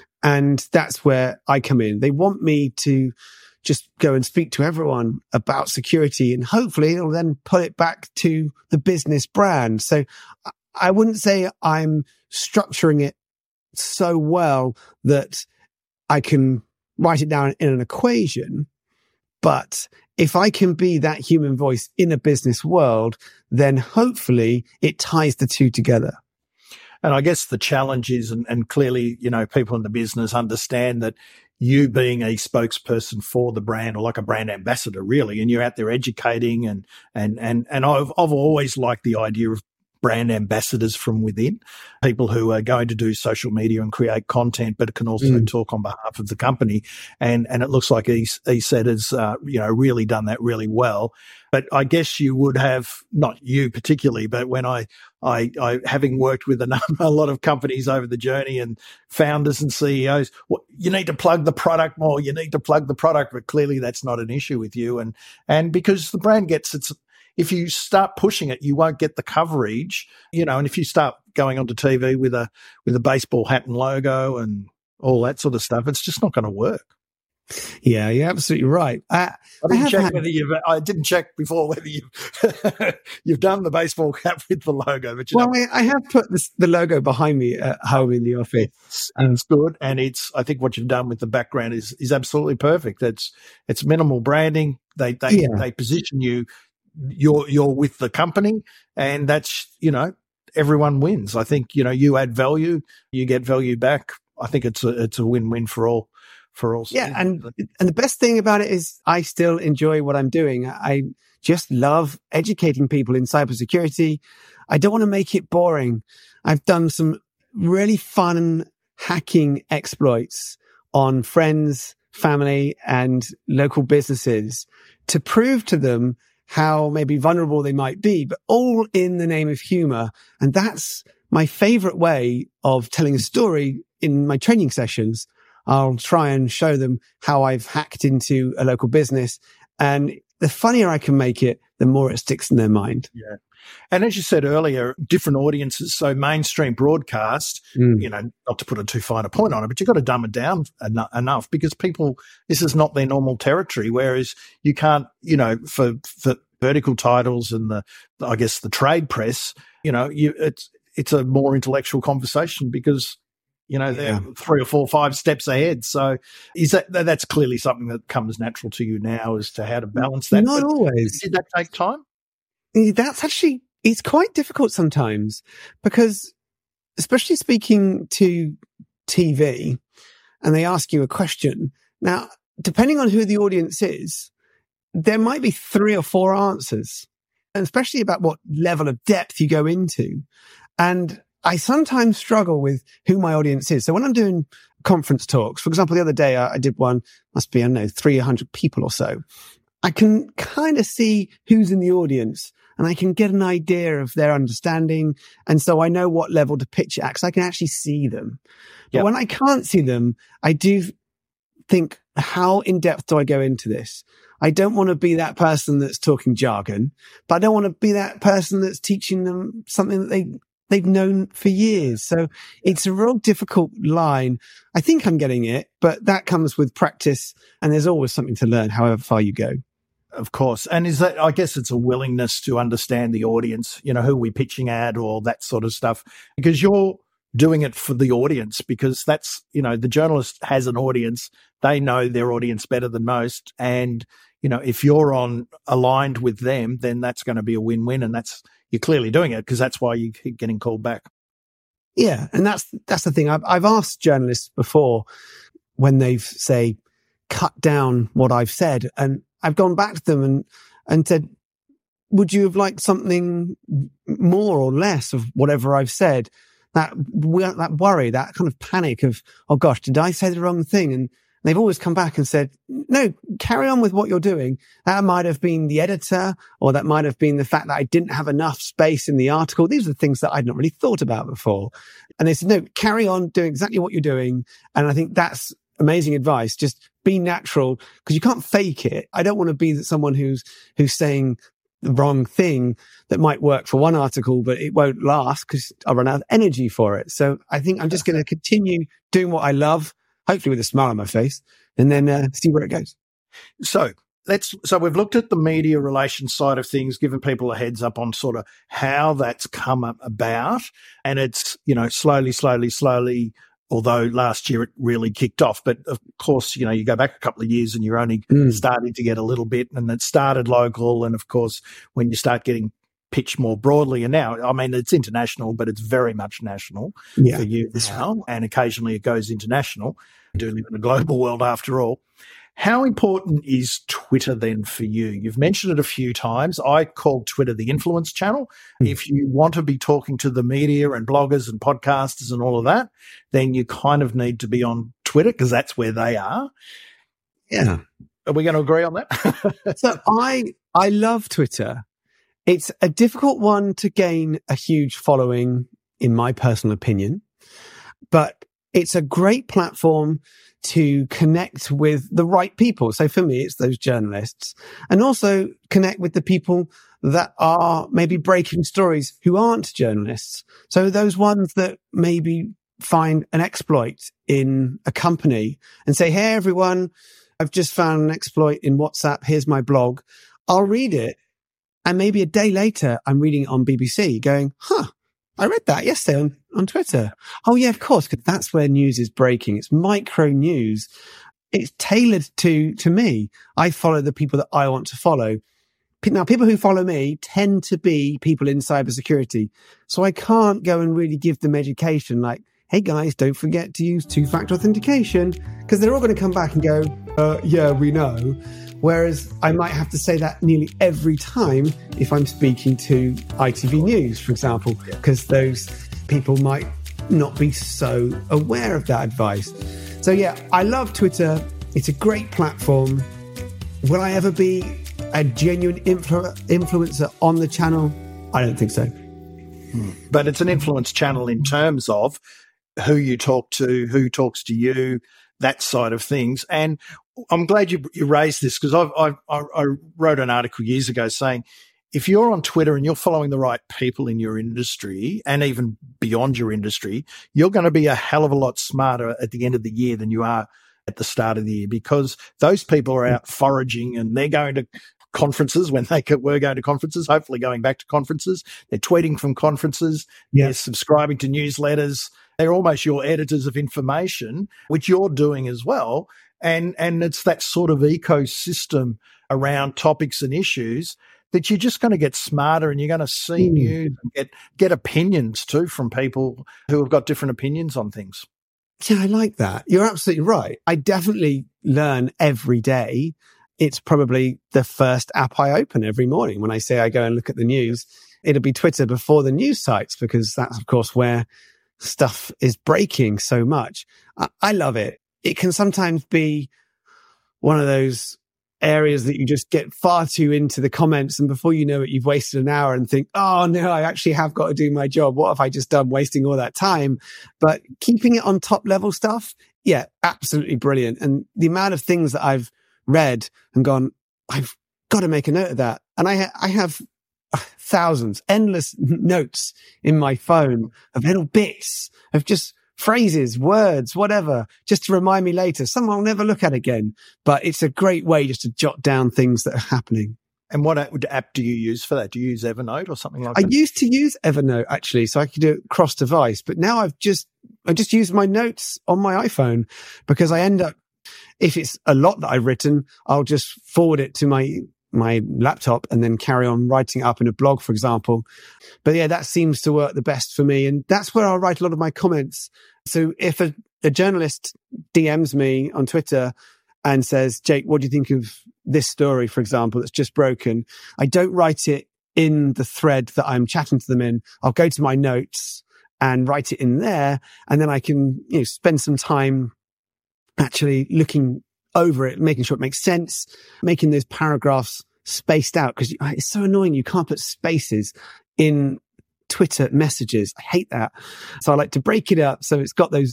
Speaker 3: And that's where I come in. They want me to just go and speak to everyone about security, and hopefully it'll then pull it back to the business brand. So I wouldn't say I'm structuring it so well that I can write it down in an equation. But if I can be that human voice in a business world, then hopefully it ties the two together.
Speaker 2: And I guess the challenge is, and, and clearly, you know, people in the business understand that you being a spokesperson for the brand or like a brand ambassador, really, and you're out there educating and, and, and, and I've, I've always liked the idea of brand ambassadors from within, people who are going to do social media and create content, but can also mm. talk on behalf of the company. And, and it looks like ESET has, uh, you know, really done that really well. But I guess you would have, not you particularly, but when I, I, I having worked with a, number, a lot of companies over the journey and founders and C E Os, well, you need to plug the product more, you need to plug the product, but clearly that's not an issue with you. And, and because the brand gets its, if you start pushing it, you won't get the coverage, you know, and if you start going onto T V with a, with a baseball hat and logo and all that sort of stuff, it's just not going to work.
Speaker 3: Yeah, you're absolutely right. Uh,
Speaker 2: I didn't
Speaker 3: I
Speaker 2: check
Speaker 3: had...
Speaker 2: whether you've, I didn't check before whether you've, you've done the baseball cap with the logo, but you
Speaker 3: well,
Speaker 2: know.
Speaker 3: I, I have put this, the logo behind me at home in the office.
Speaker 2: It's, and it's good. And it's, I think what you've done with the background is, is absolutely perfect. It's, it's minimal branding. They, they, yeah. they position you, you're, you're with the company, and that's, you know, everyone wins. I think, you know, you add value, you get value back. I think it's a, it's a win-win for all. For all
Speaker 3: yeah, and and the best thing about it is I still enjoy what I'm doing. I just love educating people in cybersecurity. I don't want to make it boring. I've done some really fun hacking exploits on friends, family, and local businesses to prove to them how maybe vulnerable they might be, but all in the name of humor. And that's my favorite way of telling a story in my training sessions. I'll try and show them how I've hacked into a local business. And the funnier I can make it, the more it sticks in their mind.
Speaker 2: Yeah. And as you said earlier, different audiences. So mainstream broadcast, mm. you know, not to put a too fine a point on it, but you've got to dumb it down en- enough because people, this is not their normal territory. Whereas you can't, you know, for, for vertical titles and the, I guess the trade press, you know, you, it's, it's a more intellectual conversation because, you know, they're yeah. three or four, five steps ahead. So is that, that's clearly something that comes natural to you now as to how to balance that.
Speaker 3: Not
Speaker 2: but
Speaker 3: always.
Speaker 2: Did that take time?
Speaker 3: That's actually, it's quite difficult sometimes because especially speaking to T V and they ask you a question. Now, depending on who the audience is, there might be three or four answers, and especially about what level of depth you go into. And I sometimes struggle with who my audience is. So when I'm doing conference talks, for example, the other day I, I did one, must be, I don't know, three hundred people or so. I can kind of see who's in the audience and I can get an idea of their understanding. And so I know what level to pitch it at because I can actually see them. But yep. when I can't see them, I do think, how in depth do I go into this? I don't want to be that person that's talking jargon, but I don't want to be that person that's teaching them something that they, they've known for years. So it's a real difficult line. I think I'm getting it, but that comes with practice and there's always something to learn, however far you go.
Speaker 2: Of course. And is that, I guess it's a willingness to understand the audience, you know, who we're pitching at or that sort of stuff, because you're doing it for the audience, because that's, you know, the journalist has an audience. They know their audience better than most. And, you know, if you're on aligned with them, then that's going to be a win-win. And that's, you're clearly doing it because that's why you keep getting called back.
Speaker 3: Yeah. And that's, that's the thing. I've, I've asked journalists before when they've, say, cut down what I've said, and I've gone back to them and, and said, would you have liked something more or less of whatever I've said? That, that worry, that kind of panic of, oh gosh, did I say the wrong thing? And they've always come back and said, no, carry on with what you're doing. That might have been the editor, or that might have been the fact that I didn't have enough space in the article. These are the things that I'd not really thought about before. And they said, no, carry on doing exactly what you're doing. And I think that's amazing advice. Just be natural, because you can't fake it. I don't want to be someone who's, who's saying the wrong thing that might work for one article, but it won't last because I'll run out of energy for it. So I think I'm just going to continue doing what I love, hopefully with a smile on my face, and then uh, see where it goes.
Speaker 2: So let's, so we've looked at the media relations side of things, given people a heads up on sort of how that's come about. And it's, you know, slowly, slowly, slowly, although last year it really kicked off. But of course, you know, you go back a couple of years and you're only mm. starting to get a little bit, and it started local. And of course, when you start getting pitched more broadly, and now, I mean, it's international, but it's very much national yeah. for you now. And occasionally it goes international. We do live in a global world after all. How important is Twitter then for you? You've mentioned it a few times. I call Twitter the influence channel. Mm. If you want to be talking to the media and bloggers and podcasters and all of that, then you kind of need to be on Twitter because that's where they are.
Speaker 3: Yeah.
Speaker 2: Are we going to agree on that?
Speaker 3: So I, I love Twitter. It's a difficult one to gain a huge following, in my personal opinion, but it's a great platform to connect with the right people. So for me, it's those journalists, and also connect with the people that are maybe breaking stories who aren't journalists. So those ones that maybe find an exploit in a company and say, hey, everyone, I've just found an exploit in WhatsApp. Here's my blog. I'll read it. And maybe a day later, I'm reading it on B B C going, huh, I read that yesterday on, on Twitter. Oh, yeah, of course, because that's where news is breaking. It's micro news. It's tailored to, to me. I follow the people that I want to follow. Now, people who follow me tend to be people in cybersecurity. So I can't go and really give them education like, hey, guys, don't forget to use two-factor authentication, because they're all going to come back and go, uh, yeah, we know. Whereas I might have to say that nearly every time if I'm speaking to I T V News, for example, because those people might not be so aware of that advice. So yeah, I love Twitter. It's a great platform. Will I ever be a genuine influ- influencer on the channel? I don't think so.
Speaker 2: Hmm. But it's an influence channel in terms of who you talk to, who talks to you, that side of things. And I'm glad you, you raised this, because I've, I've, I wrote an article years ago saying, if you're on Twitter and you're following the right people in your industry and even beyond your industry, you're going to be a hell of a lot smarter at the end of the year than you are at the start of the year, because those people are out foraging and they're going to conferences when they were going to conferences, hopefully going back to conferences. They're tweeting from conferences. Yeah. They're subscribing to newsletters. They're almost your editors of information, which you're doing as well. And, and it's that sort of ecosystem around topics and issues that you're just going to get smarter, and you're going to see mm. news and get, get opinions too from people who have got different opinions on things.
Speaker 3: Yeah, I like that. You're absolutely right. I definitely learn every day. It's probably the first app I open every morning. When I say I go and look at the news, it'll be Twitter before the news sites, because that's, of course, where stuff is breaking so much. I, I love it. It can sometimes be one of those areas that you just get far too into the comments, and before you know it, you've wasted an hour and think, oh no, I actually have got to do my job. What have I just done wasting all that time? But keeping it on top level stuff, yeah, absolutely brilliant. And the amount of things that I've read and gone, I've got to make a note of that. And I, ha- I have thousands, endless notes in my phone of little bits of just phrases, words, whatever, just to remind me later. Some I'll never look at again, but it's a great way just to jot down things that are happening.
Speaker 2: And what app do you use for that? Do you use Evernote or something like
Speaker 3: I
Speaker 2: that?
Speaker 3: I used to use Evernote actually, so I could do it cross device, but now I've just, I just use my notes on my iPhone, because I end up, if it's a lot that I've written, I'll just forward it to my my laptop and then carry on writing it up in a blog, for example. But yeah, that seems to work the best for me. And that's where I'll write a lot of my comments. So if a, a journalist D Ms me on Twitter and says, Jake, what do you think of this story, for example, that's just broken? I don't write it in the thread that I'm chatting to them in. I'll go to my notes and write it in there. And then I can, you know, spend some time actually looking over it, making sure it makes sense, making those paragraphs spaced out, because it's so annoying. You can't put spaces in Twitter messages. I hate that. So I like to break it up so it's got those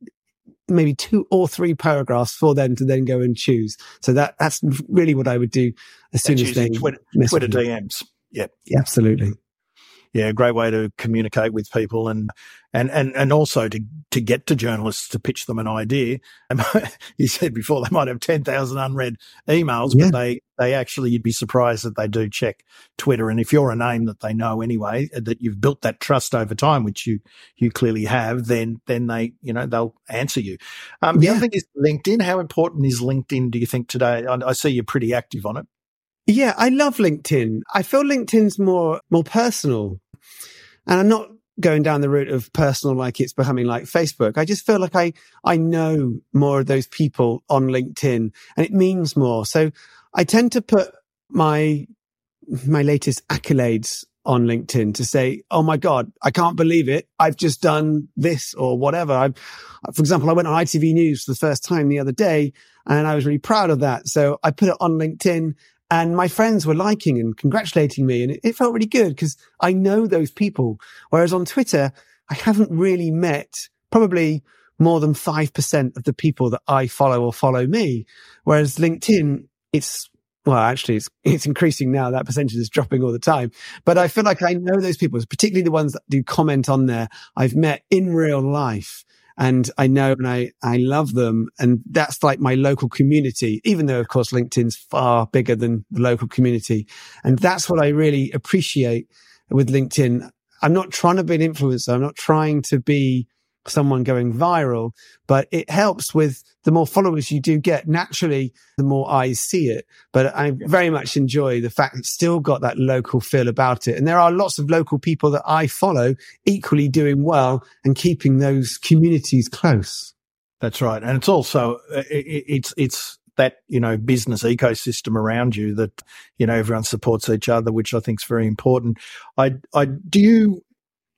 Speaker 3: maybe two or three paragraphs for them to then go and choose. So that that's really what I would do as soon as they
Speaker 2: Twitter, Twitter D Ms. Yep.
Speaker 3: Yeah, absolutely.
Speaker 2: Yeah, a great way to communicate with people, and and and and also to to get to journalists to pitch them an idea. And you said before they might have ten thousand unread emails,
Speaker 3: yeah.
Speaker 2: but they they actually, you'd be surprised that they do check Twitter. And if you're a name that they know anyway, that you've built that trust over time, which you you clearly have, then then they you know they'll answer you. Um, the
Speaker 3: yeah.
Speaker 2: other thing is LinkedIn. How important is LinkedIn, do you think, today? I, I see you're pretty active on it.
Speaker 3: Yeah, I love LinkedIn. I feel LinkedIn's more more personal. And I'm not going down the route of personal like it's becoming like Facebook. I just feel like I I know more of those people on LinkedIn, and it means more. So I tend to put my my latest accolades on LinkedIn to say, oh my God, I can't believe it. I've just done this or whatever. I, for example, I went on I T V News for the first time the other day, and I was really proud of that. So I put it on LinkedIn. And my friends were liking and congratulating me. And it, it felt really good because I know those people. Whereas on Twitter, I haven't really met probably more than five percent of the people that I follow or follow me. Whereas LinkedIn, it's, well, actually, it's, it's increasing now. That percentage is dropping all the time. But I feel like I know those people, particularly the ones that do comment on there, I've met in real life. And I know and I, I love them. And that's like my local community, even though, of course, LinkedIn's far bigger than the local community. And that's what I really appreciate with LinkedIn. I'm not trying to be an influencer. I'm not trying to be someone going viral, but it helps with the more followers you do get. Naturally, the more eyes see it. But I very much enjoy the fact it's still got that local feel about it. And there are lots of local people that I follow equally doing well and keeping those communities close.
Speaker 2: That's right. And it's also, it's, it's, that, you know, business ecosystem around you that, you know, everyone supports each other, which I think is very important. I, I, do you,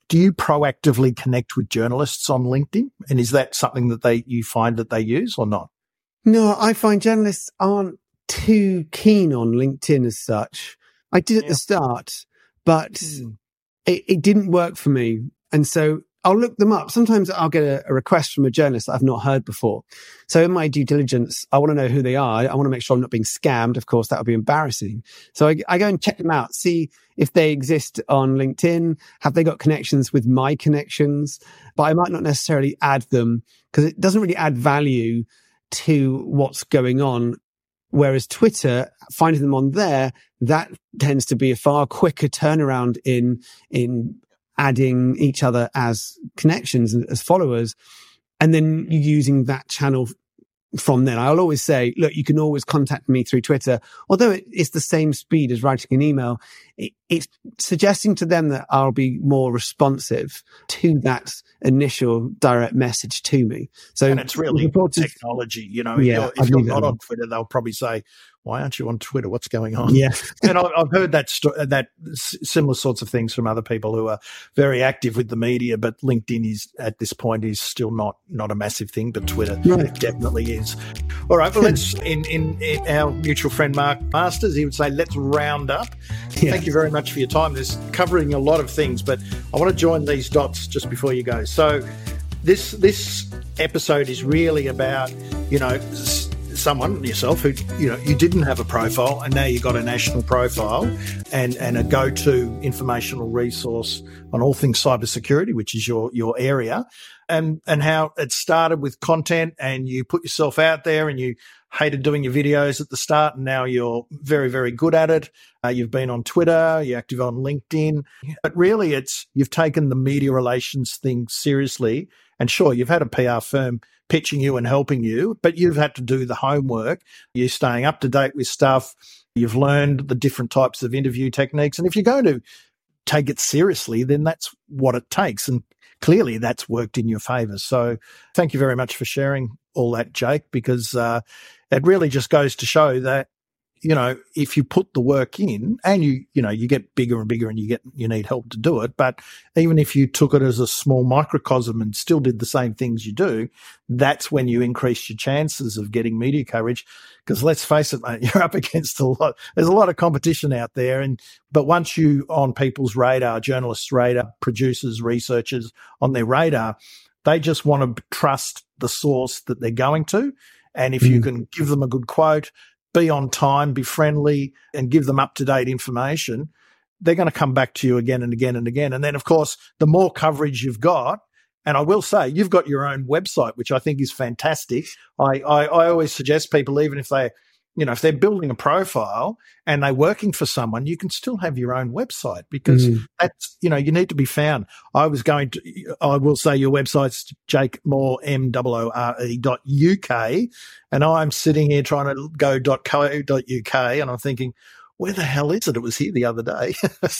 Speaker 2: Do you proactively connect with journalists on LinkedIn? And is that something that they you find that they use or not?
Speaker 3: No, I find journalists aren't too keen on LinkedIn as such. I did at yeah. the start, but mm. it, it didn't work for me. And so I'll look them up. Sometimes I'll get a, a request from a journalist that I've not heard before. So in my due diligence, I want to know who they are. I want to make sure I'm not being scammed. Of course, that would be embarrassing. So I, I go and check them out, see if they exist on LinkedIn. Have they got connections with my connections? But I might not necessarily add them because it doesn't really add value to what's going on. Whereas Twitter, finding them on there, that tends to be a far quicker turnaround in, in, adding each other as connections and as followers, and then using that channel from then. I'll always say, look, you can always contact me through Twitter. Although it, it's the same speed as writing an email, it, it's suggesting to them that I'll be more responsive to that initial direct message to me. So,
Speaker 2: and it's really important technology. You know,
Speaker 3: yeah,
Speaker 2: if you're, if you're not on Twitter, they'll probably say, why aren't you on Twitter? What's going on?
Speaker 3: Yeah.
Speaker 2: And I've heard that sto- that similar sorts of things from other people who are very active with the media, but LinkedIn is at this point is still not not a massive thing, but Twitter right. definitely is. All right, well, let's, in, in, in our mutual friend Mark Masters, he would say, let's round up. Yeah. Thank you very much for your time. There's covering a lot of things, but I want to join these dots just before you go. So this this episode is really about, you know, someone, yourself, who, you know, you didn't have a profile and now you've got a national profile and, and a go-to informational resource on all things cybersecurity, which is your, your area, and, and how it started with content and you put yourself out there and you hated doing your videos at the start and now you're very, very good at it. Uh, you've been on Twitter, you're active on LinkedIn, but really it's, you've taken the media relations thing seriously. And sure, you've had a P R firm pitching you and helping you, but you've had to do the homework. You're staying up to date with stuff. You've learned the different types of interview techniques. And if you're going to take it seriously, then that's what it takes. And clearly that's worked in your favour. So thank you very much for sharing all that, Jake, because uh, it really just goes to show that, you know, if you put the work in and you, you know, you get bigger and bigger and you get, you need help to do it. But even if you took it as a small microcosm and still did the same things you do, that's when you increase your chances of getting media coverage. Because let's face it, mate, you're up against a lot. There's a lot of competition out there. And, but once you on people's radar, journalists' radar, producers, researchers on their radar, they just want to trust the source that they're going to. And if mm. you can give them a good quote, be on time, be friendly, and give them up-to-date information, they're going to come back to you again and again and again. And then, of course, the more coverage you've got, and I will say, you've got your own website, which I think is fantastic. I, I, I always suggest people, even if they, you know, if they're building a profile and they're working for someone, you can still have your own website because mm. that's, you know, you need to be found. I was going to, I will say your website's Jake Moore, M O O R E dot U K. And I'm sitting here trying to go dot co dot U K and I'm thinking, where the hell is it? It was here the other day.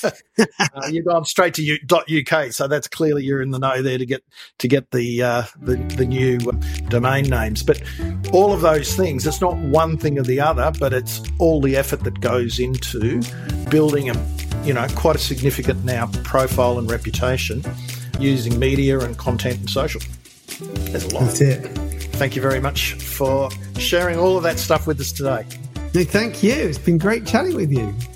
Speaker 2: uh, you've gone straight to U, .uk, so that's clearly you're in the know there to get to get the uh, the, the new um, domain names. But all of those things, it's not one thing or the other, but it's all the effort that goes into building a, you know, quite a significant now profile and reputation using media and content and social. There's a lot.
Speaker 3: That's it.
Speaker 2: Thank you very much for sharing all of that stuff with us today.
Speaker 3: No, thank you. It's been great chatting with you.